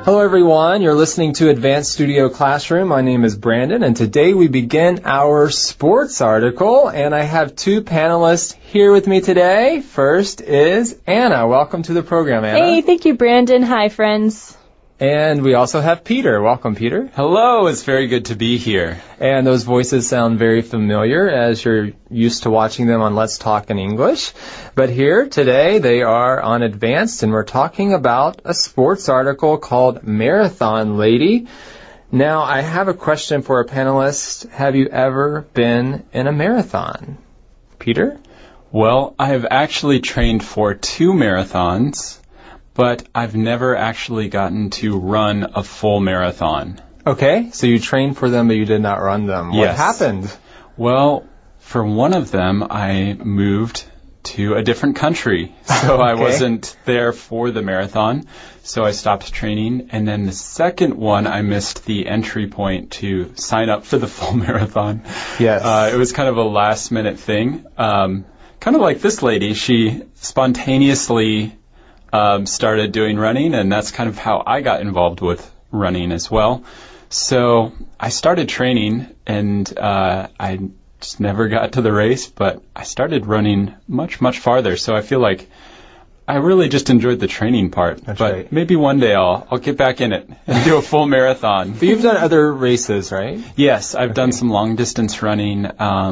Hello everyone, you're listening to Advanced Studio Classroom. My name is Brandon, and today we begin our sports article, and I have two panelists here with me today. First is Anna. Welcome to the program, Anna. Hey, thank you, Brandon. Hi, friends. And we also have Peter. Welcome, Peter. Hello, it's very good to be here. And those voices sound very familiar as you're used to watching them on Let's Talk in English. But here today they are on Advanced, and we're talking about a sports article called Marathon Lady. Now, I have a question for our panelists. Have you ever been in a marathon? Peter? Well, I have actually trained for 2 marathons, but I've never actually gotten to run a full marathon. Okay, so you trained for them, but you did not run them. Yes. What happened? Well, for one of them, I moved to a different country, so I wasn't there for the marathon, so I stopped training. And then the second one, I missed the entry point to sign up for the full marathon. Yes. It was kind of a last-minute thing. Kind of like this lady, she spontaneously started doing running, and that's kind of how I got involved with running as well. So I started training, and I just never got to the race, but I started running much, much farther. So I feel like I really just enjoyed the training part. That's but right. Maybe maybe one day I'll get back in it and do a full marathon. But you've done other races, right? Yes, I've done some long-distance running.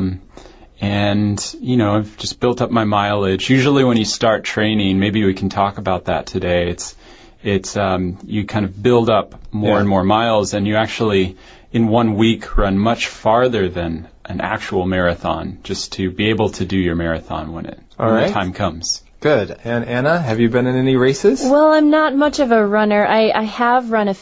And, you know, I've just built up my mileage. Usually when you start training, maybe we can talk about that today. It's you kind of build up more and more miles, and you actually, in 1 week, run much farther than an actual marathon, just to be able to do your marathon when the time comes. Good. And Anna, have you been in any races? Well, I'm not much of a runner. I have run a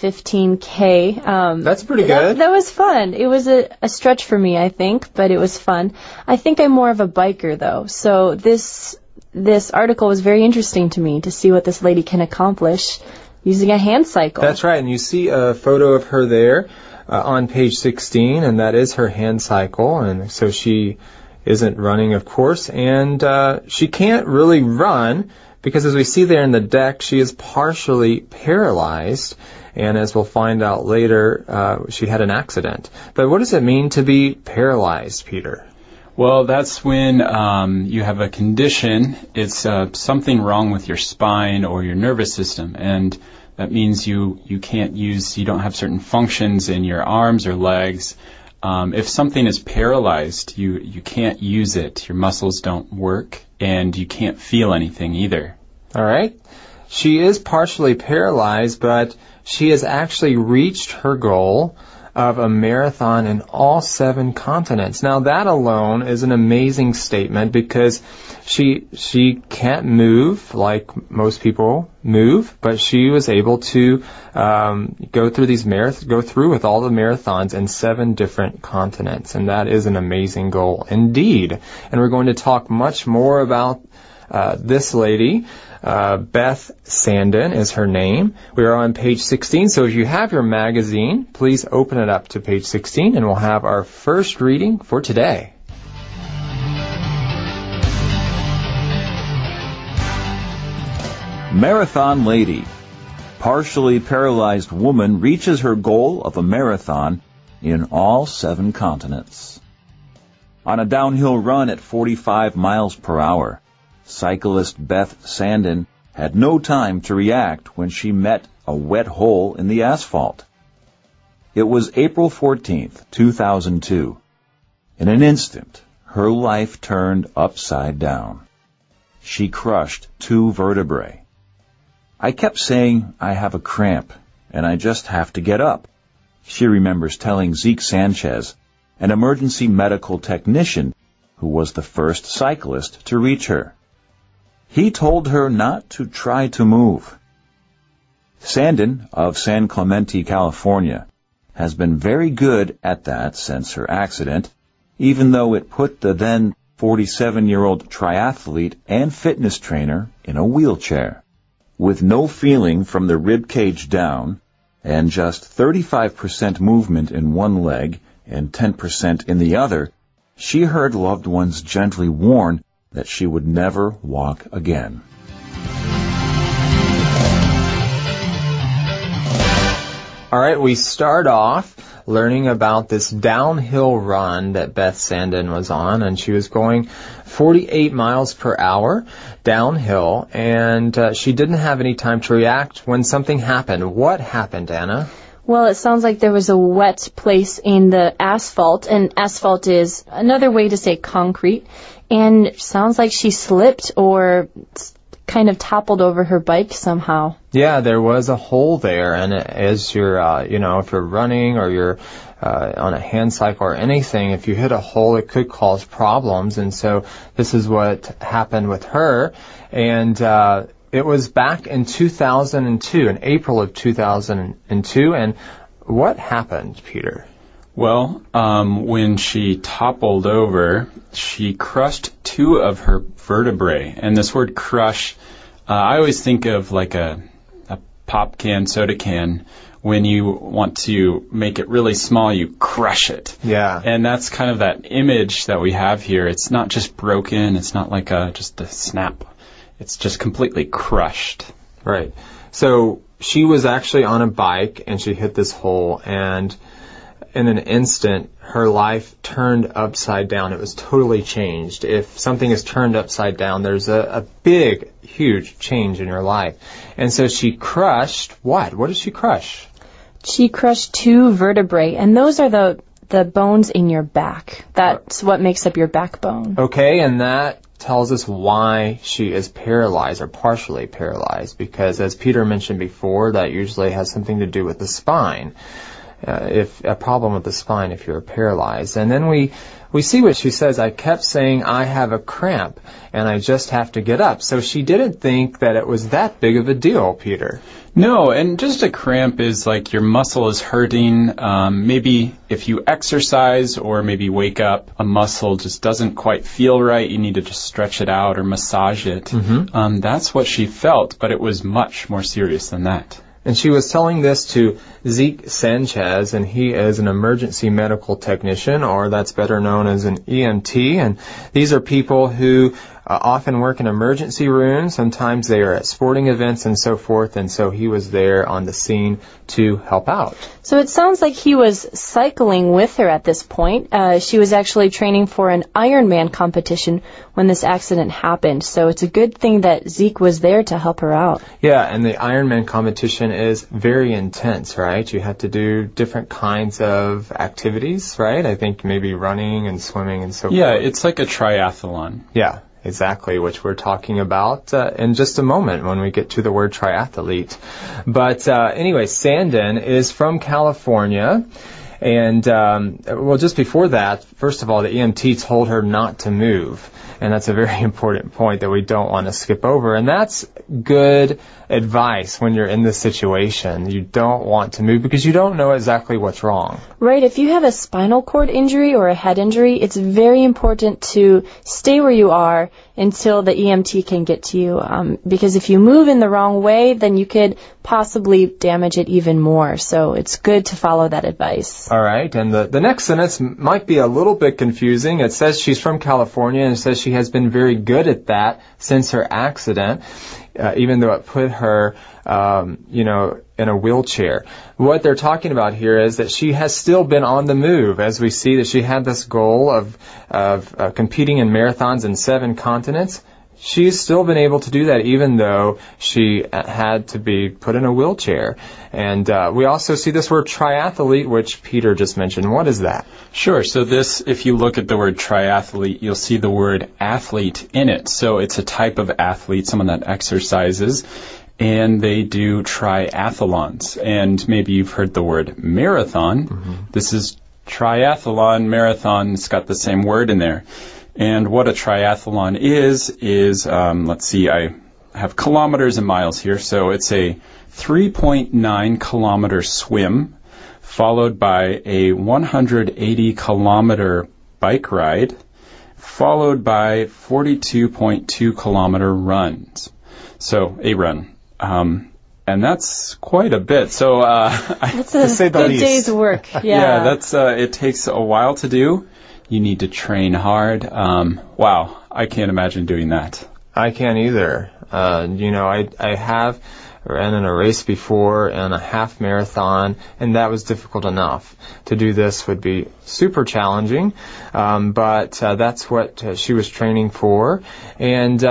15K. That's pretty good. That was fun. It was a stretch for me, I think, but it was fun. I think I'm more of a biker, though. So this article was very interesting to me to see what this lady can accomplish using a hand cycle. That's right. And you see a photo of her there on page 16, and that is her hand cycle. And so she isn't running, of course, and she can't really run because, as we see there in the deck, she is partially paralyzed, and as we'll find out later, she had an accident. But what does it mean to be paralyzed, Peter? Well, that's when you have a condition. It's something wrong with your spine or your nervous system, and that means you don't have certain functions in your arms or legs. If something is paralyzed, you can't use it. Your muscles don't work, and you can't feel anything either. All right. She is partially paralyzed, but she has actually reached her goal of a marathon in all 7 continents. Now, that alone is an amazing statement because she can't move like most people move, but she was able to go through with all the marathons in 7 different continents, and that is an amazing goal indeed. And we're going to talk much more about this lady. Beth Sandin is her name. We are on page 16, so if you have your magazine, please open it up to page 16, and we'll have our first reading for today. Marathon Lady. Partially paralyzed woman reaches her goal of a marathon in all 7 continents. On a downhill run at 45 miles per hour, cyclist Beth Sandin had no time to react when she met a wet hole in the asphalt. It was April 14th, 2002. In an instant, her life turned upside down. She crushed 2 vertebrae. I kept saying, I have a cramp, and I just have to get up, she remembers telling Zeke Sanchez, an emergency medical technician who was the first cyclist to reach her. He told her not to try to move. Sandin of San Clemente, California, has been very good at that since her accident, even though it put the then 47-year-old triathlete and fitness trainer in a wheelchair. With no feeling from the rib cage down, and just 35% movement in one leg and 10% in the other, she heard loved ones gently warn that she would never walk again. All right, we start off learning about this downhill run that Beth Sandin was on, and she was going 48 miles per hour downhill, and she didn't have any time to react when something happened. What happened, Anna? Well, it sounds like there was a wet place in the asphalt, and asphalt is another way to say concrete, and it sounds like she slipped or kind of toppled over her bike somehow. Yeah, there was a hole there, and as you're, if you're running or you're on a hand cycle or anything, if you hit a hole, it could cause problems, and so this is what happened with her, and it was back in 2002, in April of 2002, and what happened, Peter? Well, when she toppled over, she crushed 2 of her vertebrae, and this word crush, I always think of like a pop can, soda can. When you want to make it really small, you crush it. Yeah. And that's kind of that image that we have here. It's not just broken. It's not like just a snap. It's just completely crushed. Right. So she was actually on a bike and she hit this hole, and in an instant her life turned upside down. It was totally changed. If something is turned upside down, there's a big, huge change in your life. And so she crushed what? What did she crush? She crushed 2 vertebrae, and those are the bones in your back. That's what makes up your backbone. Okay, and that tells us why she is paralyzed or partially paralyzed, because as Peter mentioned before, that usually has something to do with the spine. If a problem with the spine if you're paralyzed. And then we see what she says. I kept saying, I have a cramp and I just have to get up. So she didn't think that it was that big of a deal, Peter. No, and just a cramp is like your muscle is hurting. Maybe if you exercise or maybe wake up, a muscle just doesn't quite feel right. You need to just stretch it out or massage it. Mm-hmm. That's what she felt, but it was much more serious than that. And she was telling this to Zeke Sanchez, and he is an emergency medical technician, or that's better known as an EMT. And these are people who often work in emergency rooms. Sometimes they are at sporting events and so forth. And so he was there on the scene to help out. So it sounds like he was cycling with her at this point. She was actually training for an Ironman competition when this accident happened. So it's a good thing that Zeke was there to help her out. Yeah, and the Ironman competition is very intense, right? You have to do different kinds of activities, right? I think maybe running and swimming and so forth. Yeah, it's like a triathlon. Yeah. Exactly, which we're talking about in just a moment when we get to the word triathlete. But anyway, Sandin is from California. And, just before that, first of all, the EMT told her not to move. And that's a very important point that we don't want to skip over. And that's good advice when you're in this situation. You don't want to move because you don't know exactly what's wrong. Right. If you have a spinal cord injury or a head injury, it's very important to stay where you are until the EMT can get to you. Because if you move in the wrong way, then you could possibly damage it even more. So it's good to follow that advice. All right. And the next sentence might be a little bit confusing. It says she's from California, and it says she has been very good at that since her accident, even though it put her, in a wheelchair. What they're talking about here is that she has still been on the move, as we see that she had this goal of competing in marathons in 7 continents. She's still been able to do that even though she had to be put in a wheelchair. And we also see this word triathlete, which Peter just mentioned. What is that? Sure. So this, if you look at the word triathlete, you'll see the word athlete in it. So it's a type of athlete, someone that exercises, and they do triathlons. And maybe you've heard the word marathon. Mm-hmm. This is triathlon, marathon. It's got the same word in there. And what a triathlon is, let's see, I have kilometers and miles here. So it's a 3.9 kilometer swim, followed by a 180 kilometer bike ride, followed by 42.2 kilometer runs. So a run. And that's quite a bit. So, that's a good day's work. Yeah, that's, it takes a while to do. You need to train hard. Wow, I can't imagine doing that. I can't either. I have ran in a race before and a half marathon, and that was difficult enough. To do this would be super challenging, but that's what she was training for. And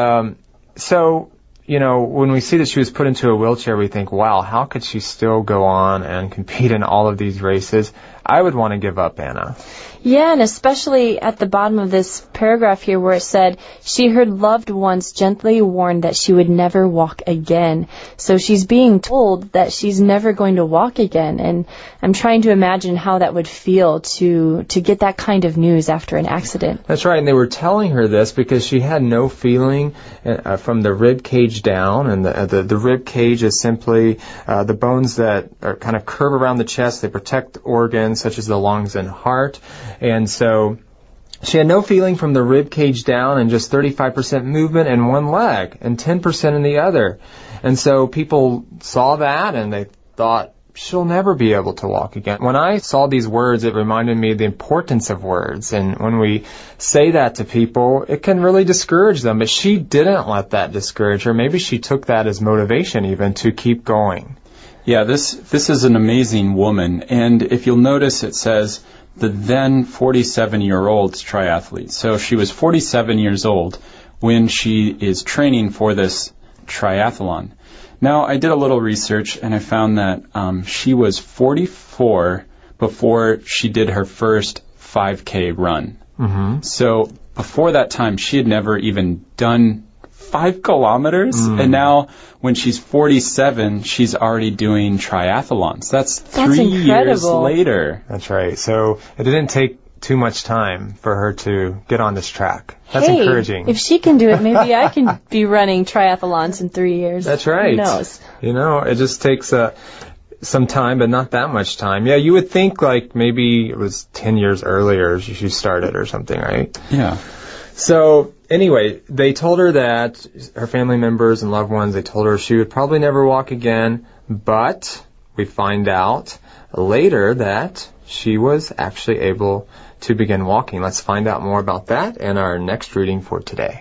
so, you know, when we see that she was put into a wheelchair, we think, wow, how could she still go on and compete in all of these races? I would want to give up, Anna. Yeah, and especially at the bottom of this paragraph here where it said, she heard loved ones gently warned that she would never walk again. So she's being told that she's never going to walk again. And I'm trying to imagine how that would feel to get that kind of news after an accident. That's right, and they were telling her this because she had no feeling from the rib cage down, and the rib cage is simply the bones that are kind of curve around the chest. They protect organs such as the lungs and heart. And so she had no feeling from the rib cage down and just 35% movement in one leg and 10% in the other. And so people saw that and they thought, she'll never be able to walk again. When I saw these words, it reminded me of the importance of words. And when we say that to people, it can really discourage them. But she didn't let that discourage her. Maybe she took that as motivation even to keep going. Yeah, this is an amazing woman. And if you'll notice, it says the then 47-year-old triathlete. So she was 47 years old when she is training for this triathlon. Now, I did a little research, and I found that she was 44 before she did her first 5K run. Mm-hmm. So before that time, she had never even done 5 kilometers, and now when she's 47, she's already doing triathlons. That's 3 years later. That's right. So it didn't take too much time for her to get on this track. That's encouraging. If she can do it, maybe I can be running triathlons in 3 years. That's right. Who knows? You know, it just takes some time, but not that much time. Yeah, you would think like maybe it was 10 years earlier she started or something, right? Yeah. So anyway, they told her that her family members and loved ones, they told her she would probably never walk again, but we find out later that she was actually able to begin walking. Let's find out more about that in our next reading for today.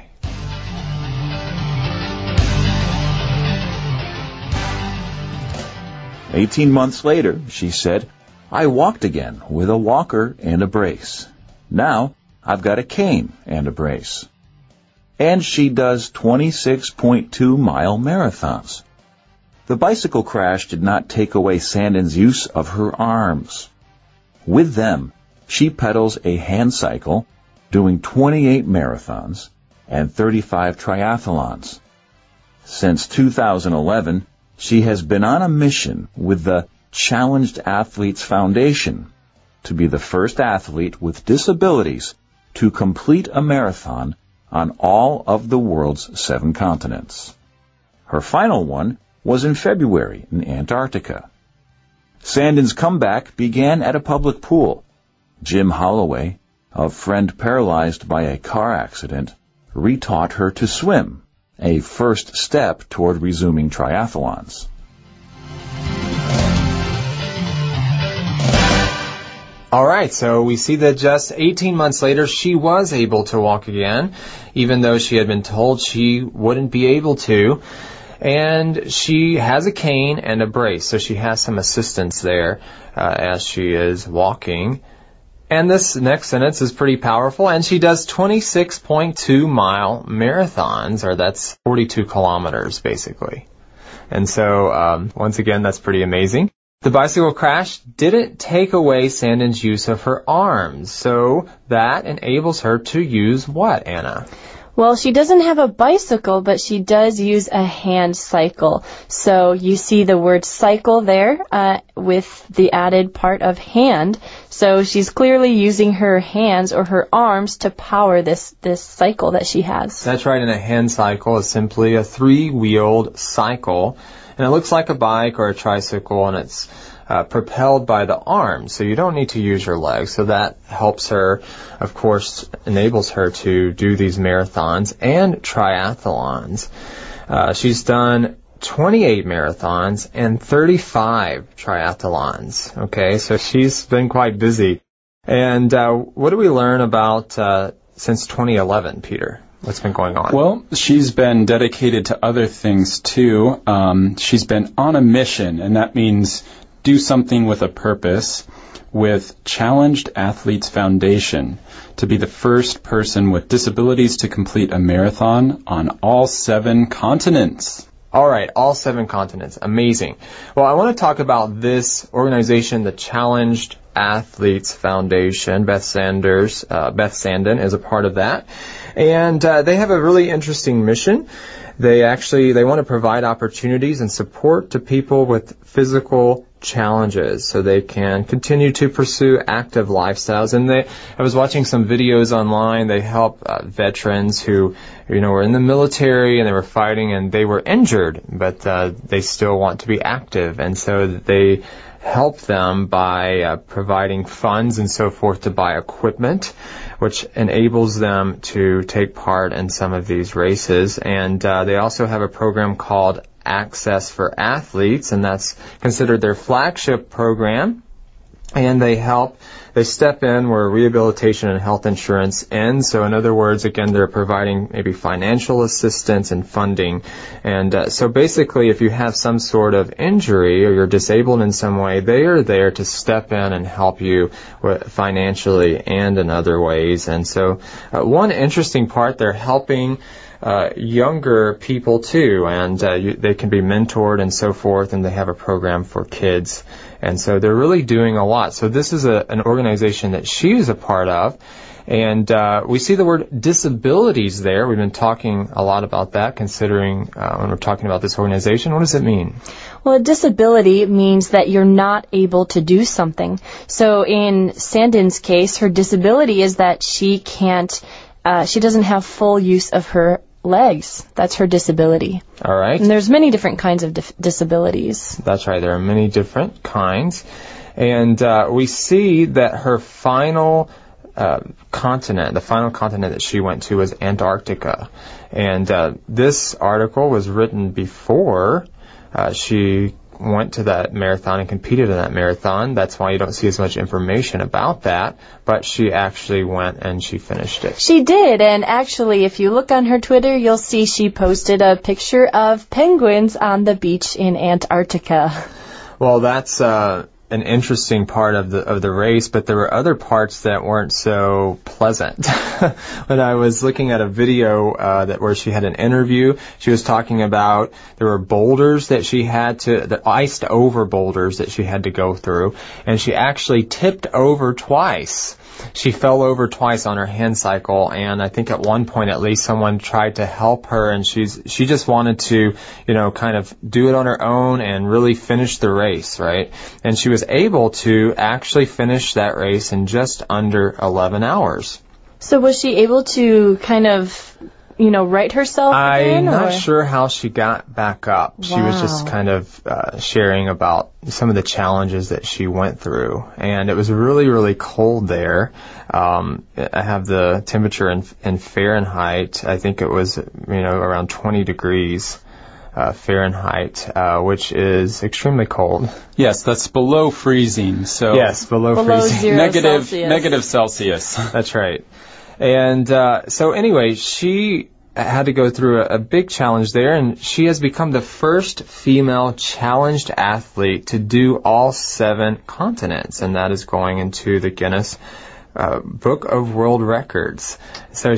"18 months later," she said, "I walked again with a walker and a brace. Now I've got a cane and a brace." And she does 26.2-mile marathons. The bicycle crash did not take away Sandin's use of her arms. With them, she pedals a hand cycle, doing 28 marathons and 35 triathlons. Since 2011, she has been on a mission with the Challenged Athletes Foundation to be the first athlete with disabilities to complete a marathon on all of the world's 7 continents. Her final one was in February in Antarctica. Sandin's comeback began at a public pool. Jim Holloway, a friend paralyzed by a car accident, retaught her to swim, a first step toward resuming triathlons. All right, so we see that just 18 months later, she was able to walk again, even though she had been told she wouldn't be able to. And she has a cane and a brace, so she has some assistance there as she is walking. And this next sentence is pretty powerful, and she does 26.2-mile marathons, or that's 42 kilometers, basically. And so, once again, that's pretty amazing. The bicycle crash didn't take away Sandin's use of her arms, so that enables her to use what, Anna? Well, she doesn't have a bicycle, but she does use a hand cycle. So you see the word cycle there with the added part of hand. So she's clearly using her hands or her arms to power this cycle that she has. That's right, and a hand cycle is simply a 3-wheeled cycle. And it looks like a bike or a tricycle, and it's propelled by the arms, so you don't need to use your legs. So that helps her, of course, enables her to do these marathons and triathlons. She's done 28 marathons and 35 triathlons. Okay, so she's been quite busy. And what do we learn about since 2011, Peter? what's been going on? Well, she's been dedicated to other things, too. She's been on a mission, and that means do something with a purpose, with Challenged Athletes Foundation, to be the first person with disabilities to complete a marathon on all 7 continents. All right, all 7 continents. Amazing. Well, I want to talk about this organization, the Challenged Athletes Foundation. Beth Sandin is a part of that. And they have a really interesting mission. They want to provide opportunities and support to people with physical challenges so they can continue to pursue active lifestyles. And I was watching some videos online. They help veterans who, were in the military and they were fighting and they were injured, but they still want to be active. And so they help them by providing funds and so forth to buy equipment, which enables them to take part in some of these races. And they also have a program called Access for Athletes, and that's considered their flagship program. And they step in where rehabilitation and health insurance end. So in other words, again, they're providing maybe financial assistance and funding. And so basically, if you have some sort of injury or you're disabled in some way, they are there to step in and help you financially and in other ways. And so one interesting part, they're helping younger people too, and they can be mentored and so forth, and they have a program for kids. And so they're really doing a lot. So this is an organization that she is a part of. And we see the word disabilities there. We've been talking a lot about that, considering when we're talking about this organization. What does it mean? Well, a disability means that you're not able to do something. So in Sandin's case, her disability is that she doesn't have full use of her legs. That's her disability. All right. And there's many different kinds of disabilities. That's right. There are many different kinds. And we see that her final continent that she went to was Antarctica. And this article was written before she went to that marathon and competed in that marathon. That's why you don't see as much information about that. But she actually went and she finished it. She did. And actually, if you look on her Twitter, you'll see she posted a picture of penguins on the beach in Antarctica. Well, that's an interesting part of the race, but there were other parts that weren't so pleasant. When I was looking at a video where she had an interview, she was talking about there were boulders that the iced over boulders that she had to go through, and she actually tipped over twice. She fell over twice on her hand cycle, and I think at one point at least someone tried to help her, and she just wanted to, kind of do it on her own and really finish the race, right? And she was able to actually finish that race in just under 11 hours. So was she able to kind of, right herself again? I'm not sure how she got back up. Wow. She was just kind of sharing about some of the challenges that she went through. And it was really, really cold there. I have the temperature in Fahrenheit. I think it was, around 20 degrees Fahrenheit, which is extremely cold. Yes, that's below freezing. So yes, below freezing. 0 Celsius. Negative Celsius. That's right. And so anyway, she had to go through a big challenge there, and she has become the first female challenged athlete to do all 7 continents, and that is going into the Guinness Book of World Records. So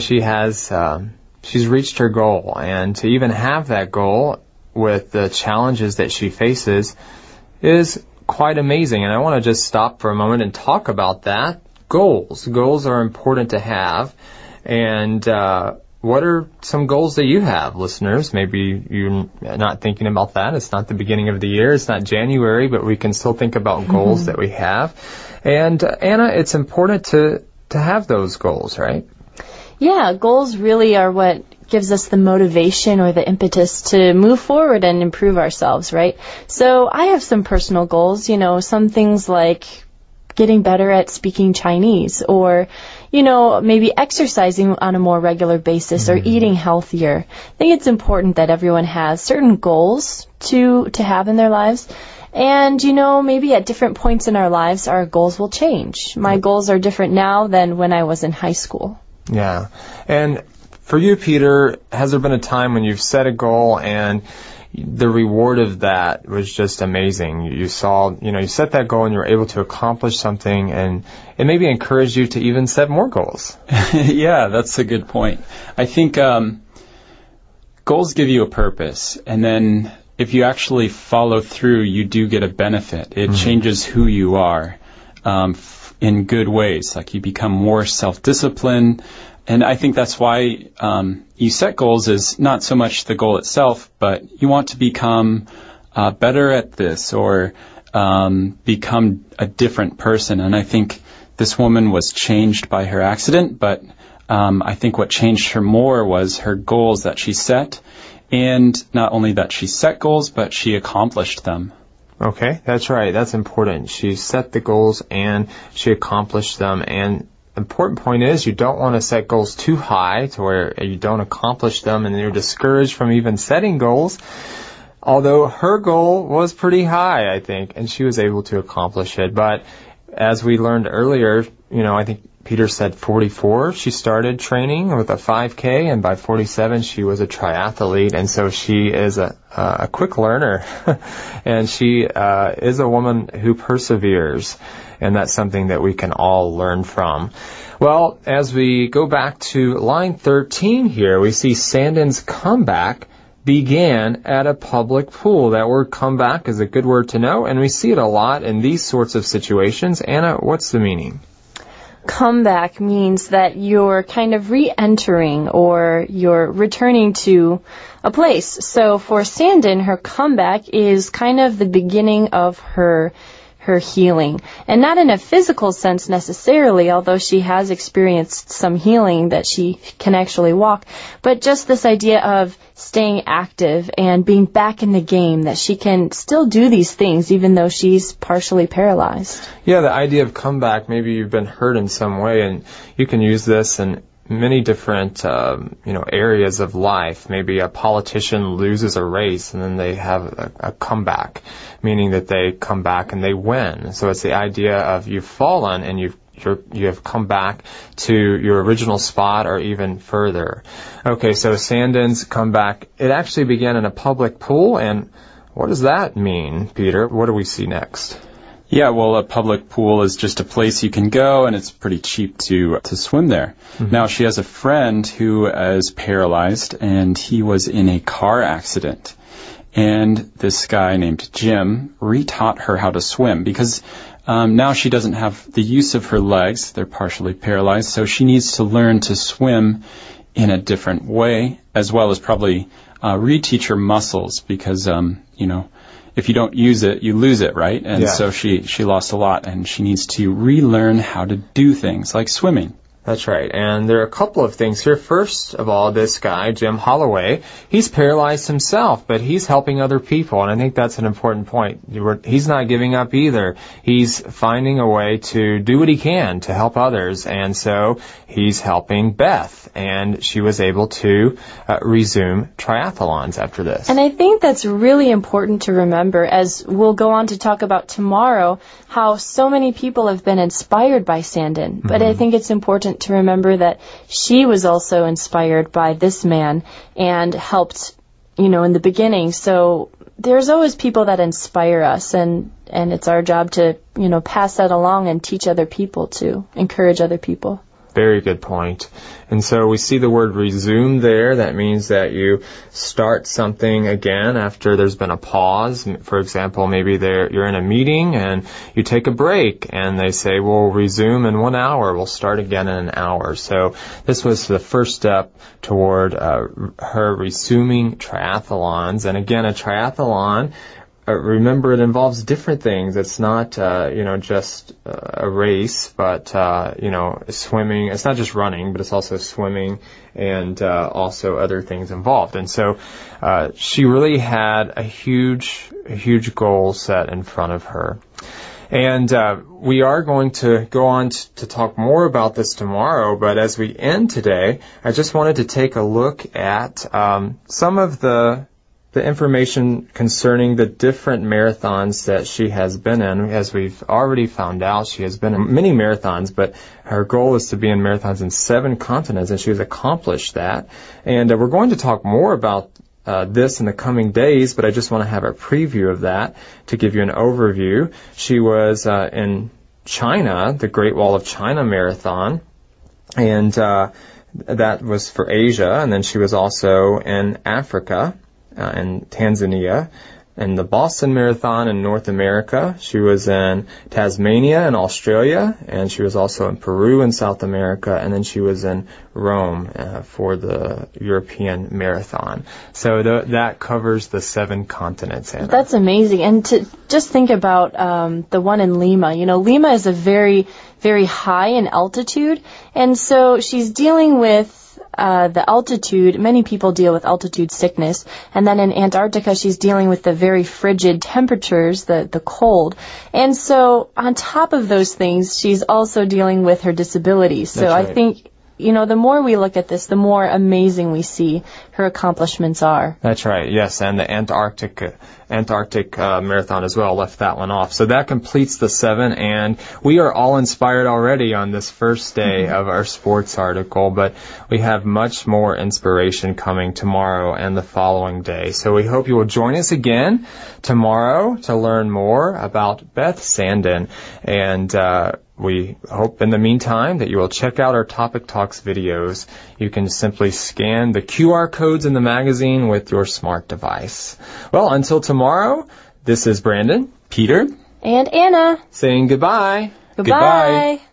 she's reached her goal, and to even have that goal with the challenges that she faces is quite amazing. And I want to just stop for a moment and talk about that. Goals are important to have. And what are some goals that you have, listeners? Maybe you're not thinking about that. It's not the beginning of the year. It's not January, but we can still think about goals that we have. And Anna, it's important to have those goals, right? Yeah, goals really are what gives us the motivation or the impetus to move forward and improve ourselves, right? So I have some personal goals, some things like getting better at speaking Chinese, or, maybe exercising on a more regular basis, or eating healthier. I think it's important that everyone has certain goals to have in their lives. And, maybe at different points in our lives, our goals will change. My goals are different now than when I was in high school. Yeah. And For you, Peter, has there been a time when you've set a goal and the reward of that was just amazing? You saw, you set that goal and you were able to accomplish something, and it maybe encouraged you to even set more goals. Yeah, that's a good point. I think goals give you a purpose, and then if you actually follow through, you do get a benefit. It changes who you are in good ways. Like you become more self-disciplined. And I think that's why you set goals is not so much the goal itself, but you want to become better at this or become a different person. And I think this woman was changed by her accident, but I think what changed her more was her goals that she set. And not only that she set goals, but she accomplished them. Okay, that's right. That's important. She set the goals and she accomplished them. And important point is you don't want to set goals too high to where you don't accomplish them and you're discouraged from even setting goals. Although her goal was pretty high, I think, and she was able to accomplish it. But as we learned earlier, I think Peter said 44, she started training with a 5K, and by 47, she was a triathlete, and so she is a quick learner, and she is a woman who perseveres, and that's something that we can all learn from. Well, as we go back to line 13 here, we see Sandin's comeback began at a public pool. That word comeback is a good word to know, and we see it a lot in these sorts of situations. Anna, what's the meaning? Comeback means that you're kind of re-entering or you're returning to a place. So for Sandin, her comeback is kind of the beginning of her healing. And not in a physical sense necessarily, although she has experienced some healing that she can actually walk, but just this idea of staying active and being back in the game, that she can still do these things even though she's partially paralyzed. Yeah, the idea of comeback, maybe you've been hurt in some way, and you can use this in many different areas of life. Maybe a politician loses a race and then they have a comeback, meaning that they come back and they win. So it's the idea of you've fallen and you have come back to your original spot or even further. Okay, so Sandin's comeback, it actually began in a public pool, and what does that mean, Peter? What do we see next? Yeah, well, a public pool is just a place you can go, and it's pretty cheap to swim there. Mm-hmm. Now, she has a friend who is paralyzed, and he was in a car accident. And this guy named Jim retaught her how to swim because now she doesn't have the use of her legs. They're partially paralyzed, so she needs to learn to swim in a different way, as well as probably reteach her muscles because, if you don't use it, you lose it, right? And so she lost a lot, and she needs to relearn how to do things like swimming. That's right. And there are a couple of things here. First of all, this guy, Jim Holloway, he's paralyzed himself, but he's helping other people. And I think that's an important point. He's not giving up either. He's finding a way to do what he can to help others. And so he's helping Beth. And she was able to resume triathlons after this. And I think that's really important to remember, as we'll go on to talk about tomorrow, how so many people have been inspired by Sandin. But I think it's important to remember that she was also inspired by this man and helped, in the beginning. So there's always people that inspire us, and it's our job to, pass that along and teach other people to encourage other people. Very good point. And so we see the word resume there. That means that you start something again after there's been a pause. For example, maybe you're in a meeting and you take a break and they say, we'll resume in 1 hour. We'll start again in an hour. So this was the first step toward her resuming triathlons. And again, a triathlon, remember, it involves different things. It's not, just a race, but, swimming. It's not just running, but it's also swimming and also other things involved. And so she really had a huge goal set in front of her. And we are going to go on to talk more about this tomorrow, but as we end today, I just wanted to take a look at some of the the information concerning the different marathons that she has been in. As we've already found out, she has been in many marathons, but her goal is to be in marathons in 7 continents, and she has accomplished that. And we're going to talk more about this in the coming days, but I just want to have a preview of that to give you an overview. She was in China, the Great Wall of China Marathon, and that was for Asia, and then she was also in Africa, in Tanzania, in the Boston Marathon in North America. She was in Tasmania in Australia, and she was also in Peru in South America, and then she was in Rome for the European Marathon. So that covers the 7 continents, Anna. That's amazing. And to just think about the one in Lima. You know, Lima is a very, very high in altitude, and so she's dealing with the altitude. Many people deal with altitude sickness. And then in Antarctica, she's dealing with the very frigid temperatures, the cold. And so on top of those things, she's also dealing with her disability. So That's right. I think, you know, the more we look at this, the more amazing we see her accomplishments are. That's right, yes, and the Antarctic Marathon as well, left that one off. So that completes the 7, and we are all inspired already on this first day of our sports article, but we have much more inspiration coming tomorrow and the following day. So we hope you will join us again tomorrow to learn more about Beth Sandin, and we hope in the meantime that you will check out our Topic Talks videos. You can simply scan the QR codes in the magazine with your smart device. Well, until tomorrow, this is Brandon, Peter, And Anna. saying goodbye. Goodbye.